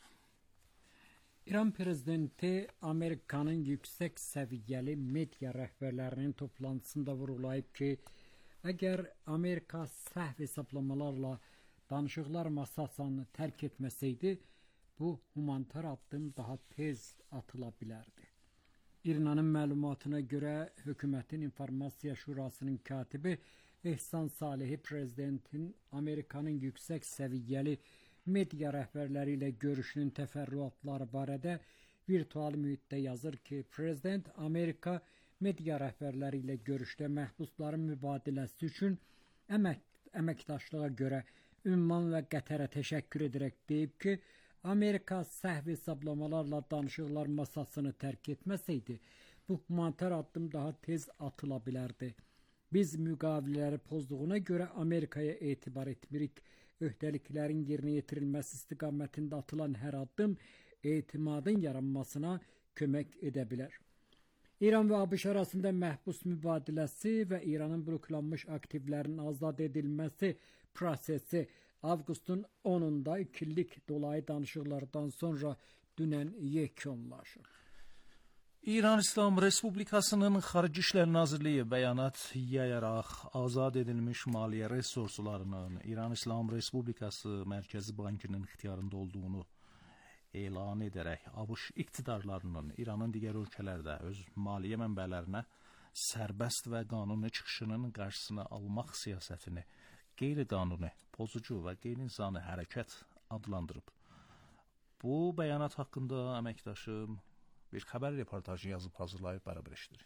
İran prezidenti Amerikanın yüksək səviyyəli media rəhbərlərinin toplantısında vurğulayıb ki, əgər Amerika səhv hesablamalarla danışıqlar masasını tərk etməsəydi, bu humanitar addım daha tez atıla bilərdi. İRNA-nın məlumatına görə hökumətin İnformasiya Şurasının katibi Ehsan Salehi prezidentin Amerikanın yüksək səviyyəli media rəhbərləri ilə görüşünün təfərrüatları barədə virtual mühitdə yazır ki, prezident Amerika media rəhbərləri ilə görüşdə məhbusların mübadiləsi üçün əməkdaşlığa görə ünvan və Qətərə təşəkkür edərək deyib ki, Amerika səhv hesablamalarla danışıqlar masasını tərk etməsəydi, bu humanitar addım daha tez atıla bilərdi. Biz müqavilələri pozduğuna görə Amerikaya etibar etmirik. Öhdəliklərin yerinə yetirilməsi istiqamətində atılan hər addım etimadın yaranmasına kömək edə bilər. İran və ABŞ arasında məhbus mübadiləsi və İranın bloklanmış aktivlərin azad edilməsi prosesi avqustun 10-da 2 illik dolayı danışıqlardan sonra dünən yekunlaşır. İran İslam Respublikasının Xarici İşlər Nazirliyi bəyanat yayaraq azad edilmiş maliyyə resurslarının İran İslam Respublikası Mərkəzi Bankının ixtiyarında olduğunu elan edərək ABŞ iqtidarlarının İranın digər ölkələrdə öz maliyyə mənbələrinə sərbəst və qanuni çıxışının qarşısını almaq siyasətini qeyri-qanuni, pozucu və qeyri-insani hərəkət adlandırıb. Bu bəyanat haqqında əməkdaşım bir xəbər reportajı yazıb hazırlayıb bərabər eşidir.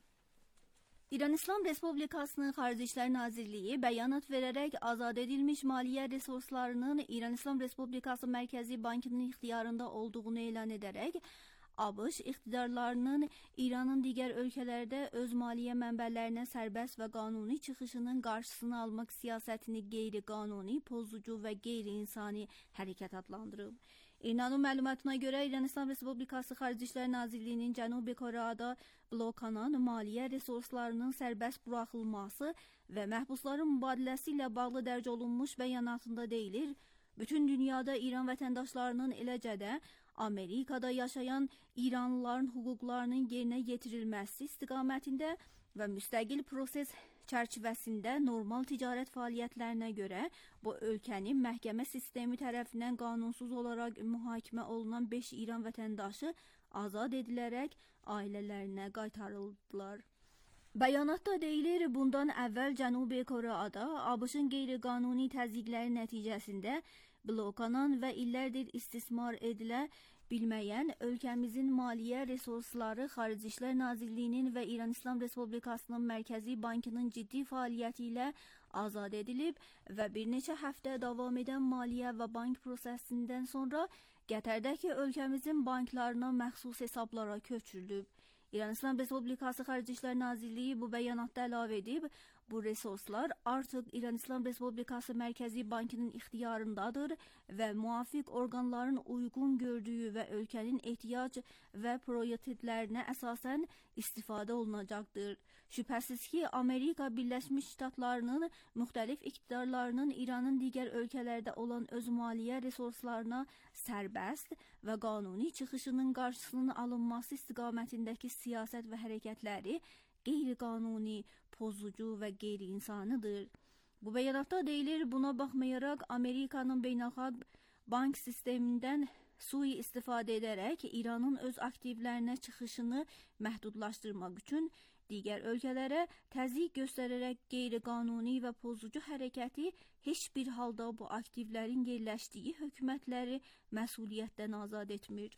İran İslam Respublikasının Xarici İşlər Nazirliyi bəyanat verərək azad edilmiş maliyyə resurslarının İran İslam Respublikası Mərkəzi Bankının ixtiyarında olduğunu elan edərək, ABŞ iqtidarlarının İranın digər ölkələrdə öz maliyyə mənbələrinə sərbəst və qanuni çıxışının qarşısını almaq siyasətini qeyri-qanuni, pozucu və qeyri-insani hərəkət adlandırıb. İranın məlumatına görə İran İslam Respublikası Xarici İşlər Nazirliyinin Cənubi Koreada blokanan maliyyə resurslarının sərbəst buraxılması və məhbusların mübadiləsi ilə bağlı dərc olunmuş bəyanatında deyilir, bütün dünyada İran vətəndaşlarının eləcə də Amerikada yaşayan İranlıların hüquqlarının yerinə yetirilməsi istiqamətində və müstəqil proses çərçivəsində normal ticarət fəaliyyətlərinə görə bu ölkənin məhkəmə sistemi tərəfindən qanunsuz olaraq mühakimə olunan 5 İran vətəndaşı azad edilərək ailələrinə qaytarıldılar. Bəyanatda deyilir, bundan əvvəl Cənubi Koreada ABŞ-ın qeyri-qanuni təzyiqləri nəticəsində blokanan və illərdir istismar edilə bilməyən ölkəmizin maliyyə resursları Xarici İşlər Nazirliyinin və İran İslam Respublikasının Mərkəzi Bankının ciddi fəaliyyəti ilə azad edilib və bir neçə həftə davam edən maliyyə və bank prosesindən sonra Qətərdəki ölkəmizin banklarına məxsus hesablara köçürülüb. İran İslam Respublikası Xarici İşlər Nazirliyi bu bəyanatda əlavə edib, bu resurslar artıq İran İslam Respublikası Mərkəzi Bankının ixtiyarındadır və müvafiq orqanların uyğun gördüyü və ölkənin ehtiyac və prioritetlərinə əsasən istifadə olunacaqdır. Şübhəsiz ki, Amerika Birləşmiş Ştatlarının müxtəlif iqtidarlarının İranın digər ölkələrdə olan öz maliyyə resurslarına sərbəst və qanuni çıxışının qarşısının alınması istiqamətindəki siyasət və hərəkətləri qeyri-qanuni, pozucu və qeyri-insanidir. Bu bəyanatda deyilir, buna baxmayaraq Amerikanın beynəlxalq bank sistemindən sui-istifadə edərək İranın öz aktivlərinə çıxışını məhdudlaşdırmaq üçün digər ölkələrə təzyiq göstərərək qeyri-qanuni və pozucu hərəkəti heç bir halda bu aktivlərin yerləşdiyi hökumətləri məsuliyyətdən azad etmir.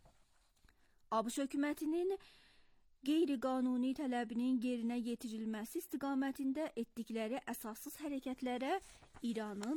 ABŞ hökumətinin qeyri-qanuni tələbinin yerinə yetirilməsi istiqamətində etdikləri əsassız hərəkətlərə İranın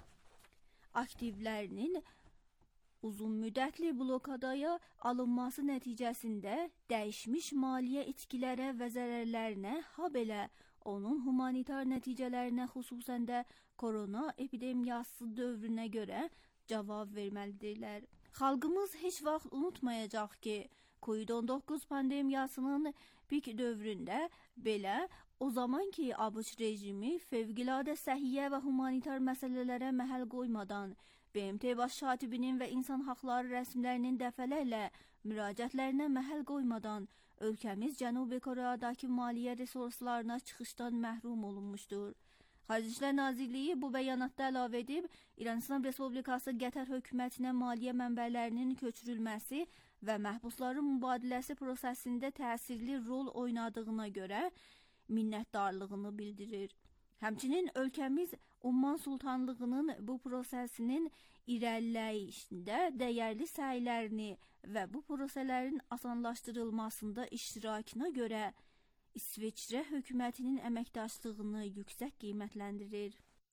aktivlərinin uzun müddətli blokadaya alınması nəticəsində dəyişmiş maliyyə itkilərə və zərərlərinə, habelə onun humanitar nəticələrinə, xüsusən də korona epidemiyası dövrünə görə cavab verməlidirlər. Xalqımız heç vaxt unutmayacaq ki, COVID-19 pandemiyasının pik dövründə belə o zaman ki ABŞ rejimi fövqəladə səhiyyə və humanitar məsələlərə məhəl qoymadan BMT baş katibinin və insan haqları rəsmilərinin dəfələrlə müraciətlərinə məhəl qoymadan ölkəmiz Cənubi Koreadakı maliyyə resurslarına çıxışdan məhrum olunmuşdur. Xarici İşlər Nazirliyi bu bəyanatda əlavə edib, İran İslam Respublikası Qətər hökumətinə maliyyə mənbələrinin köçürülməsi və məhbusların mübadiləsi prosesində təsirli rol oynadığına görə minnətdarlığını bildirir. Həmçinin ölkəmiz Umman Sultanlığının bu prosesinin irəliləyişində dəyərli səylərini və bu proseslərin asanlaşdırılmasında iştirakına görə İsveçrə hökumətinin əməkdaşlığını yüksək qiymətləndirir.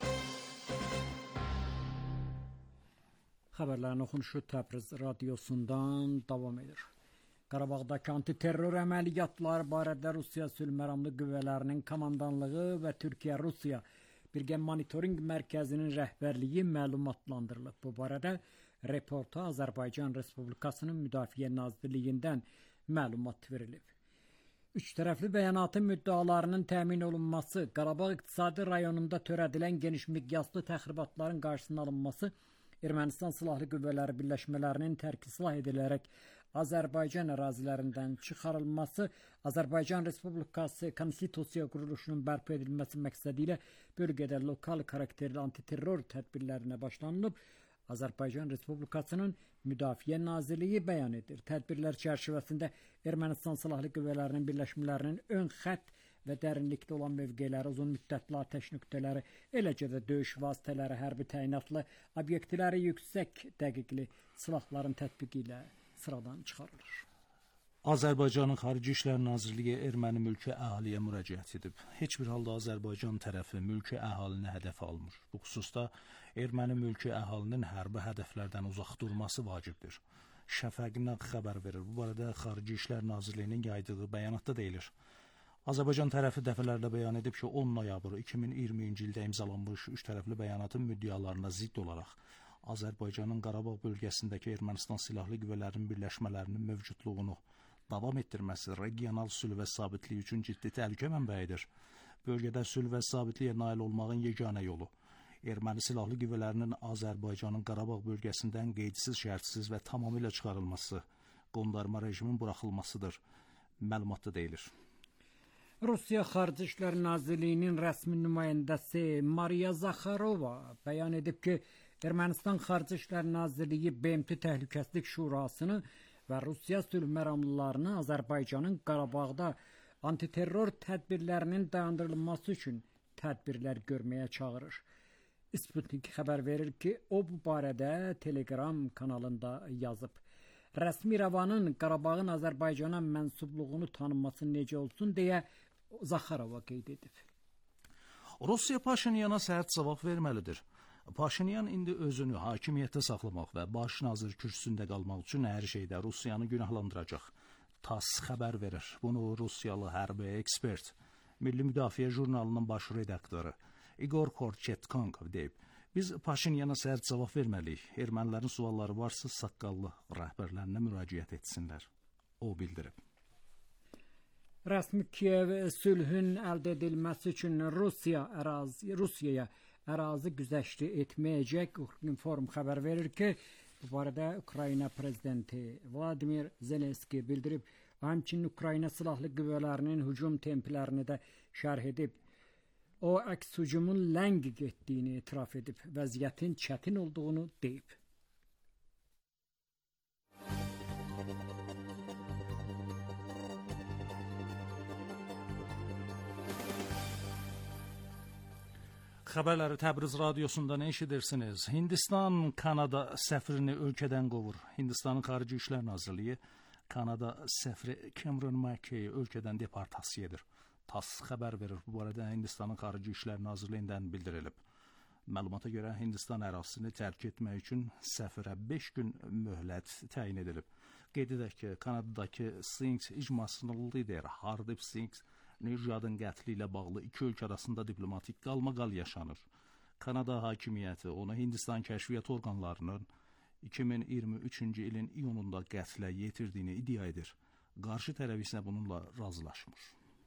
Xəbərlərin oxunuşu Təbriz radiosundan davam edir. Qarabağdakı antiterror əməliyyatları barədə Rusiya sülhməramlı qüvvələrinin komandanlığı və Türkiyə-Rusiya birgə monitorinq mərkəzinin rəhbərliyi məlumatlandırılıb. Bu barədə reporta Azərbaycan Respublikasının Müdafiə Nazirliyindən məlumat verilib. Üç tərəfli bəyanatın müddalarının təmin olunması, Qarabağ iqtisadi rayonunda törədilən geniş miqyaslı təxribatların qarşısının alınması, Ermənistan Silahlı Qüvvələri birləşmələrinin tərki silah edilərək Azərbaycan ərazilərindən çıxarılması, Azərbaycan Respublikası Konstitusiya quruluşunun bərpa edilməsi məqsədi ilə bölgədə lokal xarakterli antiterror tədbirlərinə başlanılıb, Azərbaycan Respublikasının Müdafiə Nazirliyi bəyan edir. Tədbirlər çərçivəsində Ermənistan Silahlı Qüvvələrinin birləşmələrinin ön xətt və dərinlikdə olan mövqeləri, uzun müddətli atəş nöqtələri, eləcə də döyüş vasitələri, hərbi təyinatlı obyektləri yüksək dəqiqli silahların tətbiqi ilə sıradan çıxarılır. Azərbaycanın Xarici İşlər Nazirliyi erməni mülki əhaliyə müraciət edib. Heç bir halda Azərbaycan tərəfi mülki əhalini hədəf almır. Bu xüsusda erməni mülki əhalinin hərbi hədəflərdən uzaq durması vacibdir. Şəfəq xəbər verir. Bu barədə Xarici İşlər Nazirliyinin yaydığı bəyanatda deyilir. Azərbaycan tərəfi dəfələrlə bəyan edib ki, 10 noyabr 2020-ci ildə imzalanmış üç tərəfli bəyanatın müddəalarına zidd olaraq Azərbaycanın Qarabağ bölgəsindəki Ermənistan silahlı qüvvələrinin birləşmələrinin mövcudluğunu davam etdirməsi regional sülh və sabitlik üçün ciddi təhlükə mənbəyidir. Bölgədə sülh və sabitliyə nail olmağın yeganə yolu erməni silahlı qüvvələrinin Azərbaycanın Qarabağ bölgəsindən qeydsiz, şərtsiz və tamamilə çıxarılması, qondarma rejimin buraxılmasıdır. Məlumatda deyilir. Rusiya Xarici İşlər Nazirliyinin rəsmi nümayəndəsi Mariya Zakharova bəyan edib ki, Ermənistan Xarici İşlər Nazirliyi BMT Təhlükəsizlik Şurasını və Rusiya sülh məramlılarını Azərbaycanın Qarabağda antiterror tədbirlərinin dayandırılması üçün tədbirlər görməyə çağırır. Sputnik xəbər verir ki, o bu barədə Telegram kanalında yazıb. Rəsmi İrəvanın Qarabağın Azərbaycana mənsubluğunu tanınması necə olsun deyə Zakharova qeyd edib. Rusiya Paşinyana sərt cavab verməlidir. Paşinyan indi özünü hakimiyyətdə saxlamaq və baş nazir kürsüsündə qalmaq üçün hər şeydə Rusiyanı günahlandıracaq. TASS xəbər verir. Bunu Rusiyalı hərbi ekspert, Milli Müdafiə jurnalının baş redaktoru Igor Korchetkov deyib. Biz Paşinyana sərt cavab verməliyik. Ermənilərin sualları varsa saqqallı rəhbərlərinə müraciət etsinlər. O bildirib. Rəsmi Kiyev sülhün əldə edilməsi üçün Rusiyaya ərazi güzəşti etməyəcək. Inform xəbər verir ki, bu barədə Ukrayna prezidenti Vladimir Zelenski bildirib. Həmçinin Ukrayna silahlı qüvvələrinin hücum templərini də şərh edib. O, əks hücumun ləng getdiyini etiraf edib, vəziyyətin çətin olduğunu deyib. Xəbərləri Təbriz radiosundan eşidirsiniz. Hindistan Kanada səfirini ölkədən qovur. Hindistanın Xarici İşlər Nazirliyi Kanada səfiri Cameron McKay ölkədən deportasiya edir. TASS xəbər verir. Bu barədə Hindistanın Xarici İşlər Nazirliyindən bildirilib. Məlumata görə Hindistan ərazisini tərk etmək üçün səfirə 5 gün möhlət təyin edilib. Qeyd edək ki, Kanadadakı Singhs icmasının lideri Hardip Singh Nijadın qətli ilə bağlı iki ölkə arasında diplomatik qalmaqal yaşanır. Kanada hakimiyyəti onu Hindistan kəşfiyyat orqanlarının 2023-cü ilin iyununda qətlə yetirdiyini iddia edir. Qarşı tərəf isə bununla razılaşmır.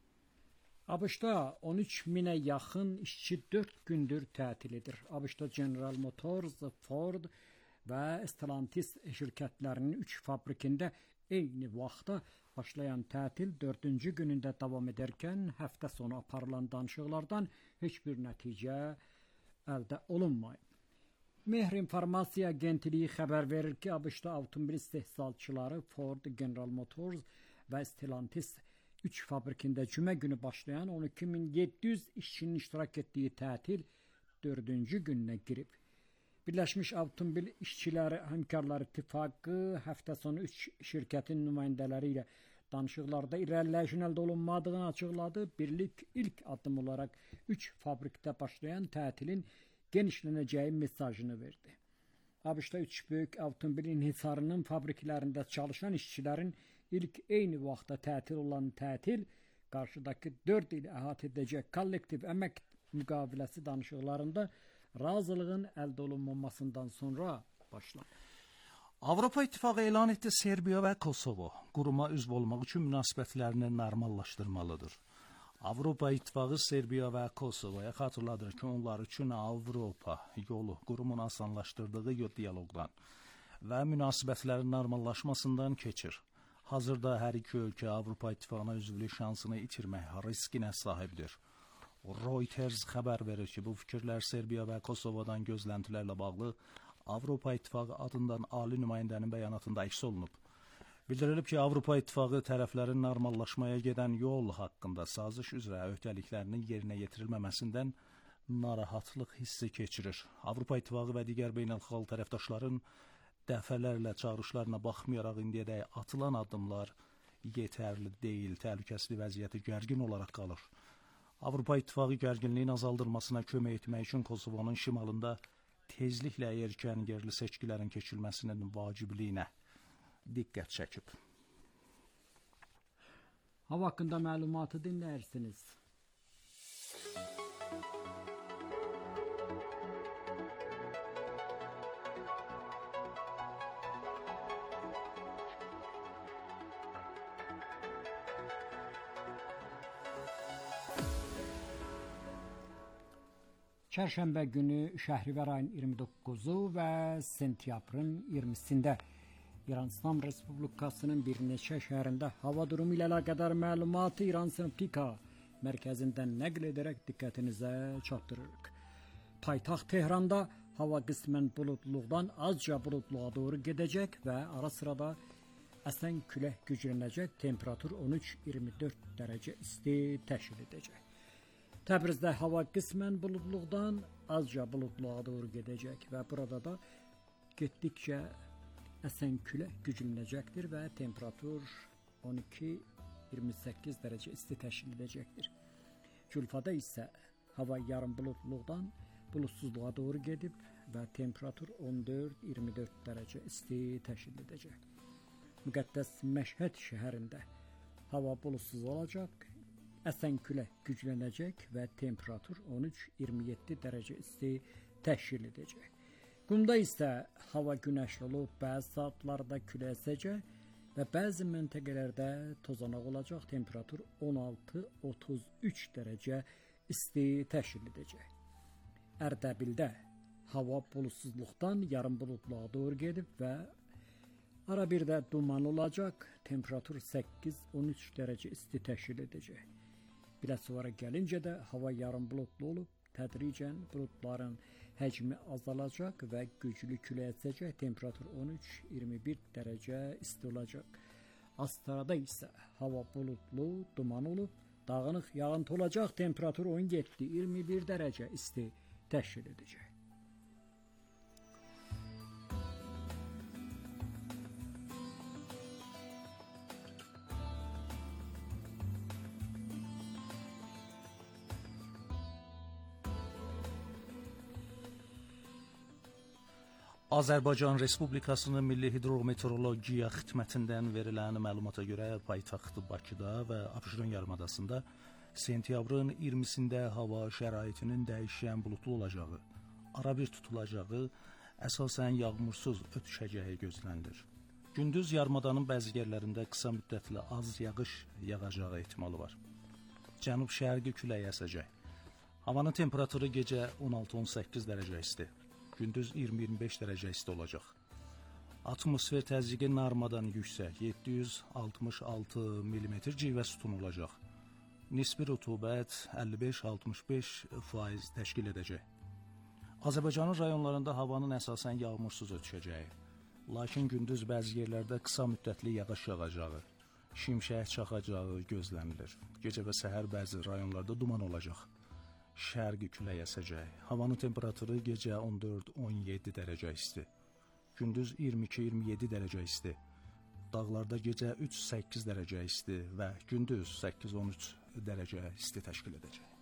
ABŞ-da 13 minə yaxın işçi 4 gündür tətil edir. ABŞ-da General Motors, Ford və Stellantis şirkətlərinin 3 fabrikində eyni vaxtda başlayan tətil 4-cü günündə davam edərkən həftə sonu aparılan danışıqlardan heç bir nəticə əldə olunmayıb. Mehr İnformasiya Agentliyi xəbər verir ki, ABŞ-da avtomobil istehsalçıları Ford, General Motors və Stellantis 3 fabrikində cümə günü başlayan 12.700 işçinin iştirak etdiyi tətil 4-cü gününə girib. Birləşmiş Avtomobil İşçiləri Həmkarları İttifaqı həftə sonu 3 şirkətin nümayəndələri ilə danışıqlarda irəliləyişin əldə olunmadığını açıqladı. Birlik ilk addım olaraq 3 fabrikdə başlayan tətilin genişlənəcəyi mesajını verdi. ABŞ-da 3 böyük avtomobil inhisarının fabriklərində çalışan işçilərin ilk eyni vaxtda tətil olan tətil qarşıdakı 4 il əhatə edəcək kollektiv əmək müqaviləsi danışıqlarında razılığın əldə olunmamasından sonra başlanır. Avropa İttifaqı elan etdi, Serbiya və Kosovo quruma üzv olmaq üçün münasibətlərini normallaşdırmalıdır. Avropa İttifaqı Serbiya və Kosovoya xatırladır ki, onlar üçün Avropa yolu qurumun asanlaşdırdığı dialoqdan və münasibətlərin normallaşmasından keçir. Hazırda hər iki ölkə Avropa İttifaqına üzvlük şansını itirmək riskinə sahibdir. Reuters xəbər verir ki, bu fikirlər Serbiya və Kosovodan gözləntilərlə bağlı Avropa İttifaqı adından ali nümayəndənin bəyanatında əks olunub. Bildirilib ki, Avropa İttifaqı tərəflərin normallaşmaya gedən yol haqqında saziş üzrə öhdəliklərinin yerinə yetirilməməsindən narahatlıq hissi keçirir. Avropa İttifaqı və digər beynəlxalq tərəfdaşların dəfələrlə çağırışlarına baxmayaraq indiyədək atılan addımlar yetərli deyil, təhlükəsizlik vəziyyəti gərgin olaraq qalır. Avropa İttifaqı gərginliyin azaldılmasına kömək etmək üçün Kosovonun şimalında tezliklə erkən yerli seçkilərin keçirilməsinin vacibliyinə diqqət çəkib. Hava haqqında məlumatı dinləyirsiniz. Çərşənbə günü Şəhrivər ayın 29-u və sentyabrın 20-sində İran İslam Respublikasının bir neçə şəhərində hava durumu ilə əlaqədar məlumatı İran Sinoptika mərkəzindən nəql edərək diqqətinizə çatdırırıq. Paytaxt Tehranda hava qismən buludluqdan azca buludluğa doğru gedəcək və ara sırada əsən külək güclənəcək, temperatur 13-24 dərəcə isti təşkil edəcək. Təbrizdə hava qismən buludluqdan azca buludluğa doğru gedəcək və burada da getdikcə əsən külək güclənəcəkdir və temperatur 12-28 dərəcə isti təşkil edəcəkdir. Külfada isə hava yarım buludluqdan buludsuzluğa doğru gedib və temperatur 14-24 dərəcə isti təşkil edəcək. Müqəddəs Məşhəd şəhərində hava buludsuz olacaq, əsən külək güclənəcək və temperatur 13-27 dərəcə isti təşkil edəcək. Qumda isə hava günəşli olub, bəzi saatlarda külək əsəcək və bəzi məntəqələrdə tozanaq olacaq, temperatur 16-33 dərəcə isti təşkil edəcək. Ərdəbildə hava buludsuzluqdan yarım buludluğa doğru gedib və ara bir də duman olacaq, temperatur 8-13 dərəcə isti təşkil edəcək. Biraz sonra gəlincə də hava yarım buludlu olub, tədricən buludların həcmi azalacaq və güclü külək əsəcək, temperatur 13-21 dərəcə isti olacaq. Astarada isə hava buludlu, duman olub, dağınıq yağıntı olacaq, temperatur 17-21 dərəcə isti təşkil edəcək. Azərbaycan Respublikasının Milli Hidrometeorologiya Xidmətindən verilən məlumata görə paytaxt Bakıda və Abşeron yarımadasında sentyabrın 20-sində hava şəraitinin dəyişən buludlu olacağı, ara bir tutulacağı, əsasən yağmursuz ötüşəcəyi gözlənilir. Gündüz yarımadanın bəzi yerlərində qısa müddətli az yağış yağacağı ehtimalı var. Cənub-şərqi külək əsəcək. Havanın temperaturu gecə 16-18 dərəcə isti. Gündüz 20-25 dərəcə isti olacaq. Atmosfer təzyiqi normadan yüksək, 766 mm civə sütunu olacaq. Nisbi rütubət 55-65% təşkil edəcək. Azərbaycanın rayonlarında havanın əsasən yağmursuz ötüşəcəyi, lakin gündüz bəzi yerlərdə qısa müddətli yağış yağacağı, şimşək çaxacağı gözlənilir. Gecə və səhər bəzi rayonlarda duman olacaq. Şərqi külək əsəcək. Havanın temperaturu gecə 14-17 dərəcə isti. Gündüz 22-27 dərəcə isti. Dağlarda gecə 3-8 dərəcə isti və gündüz 8-13 dərəcə isti təşkil edəcək.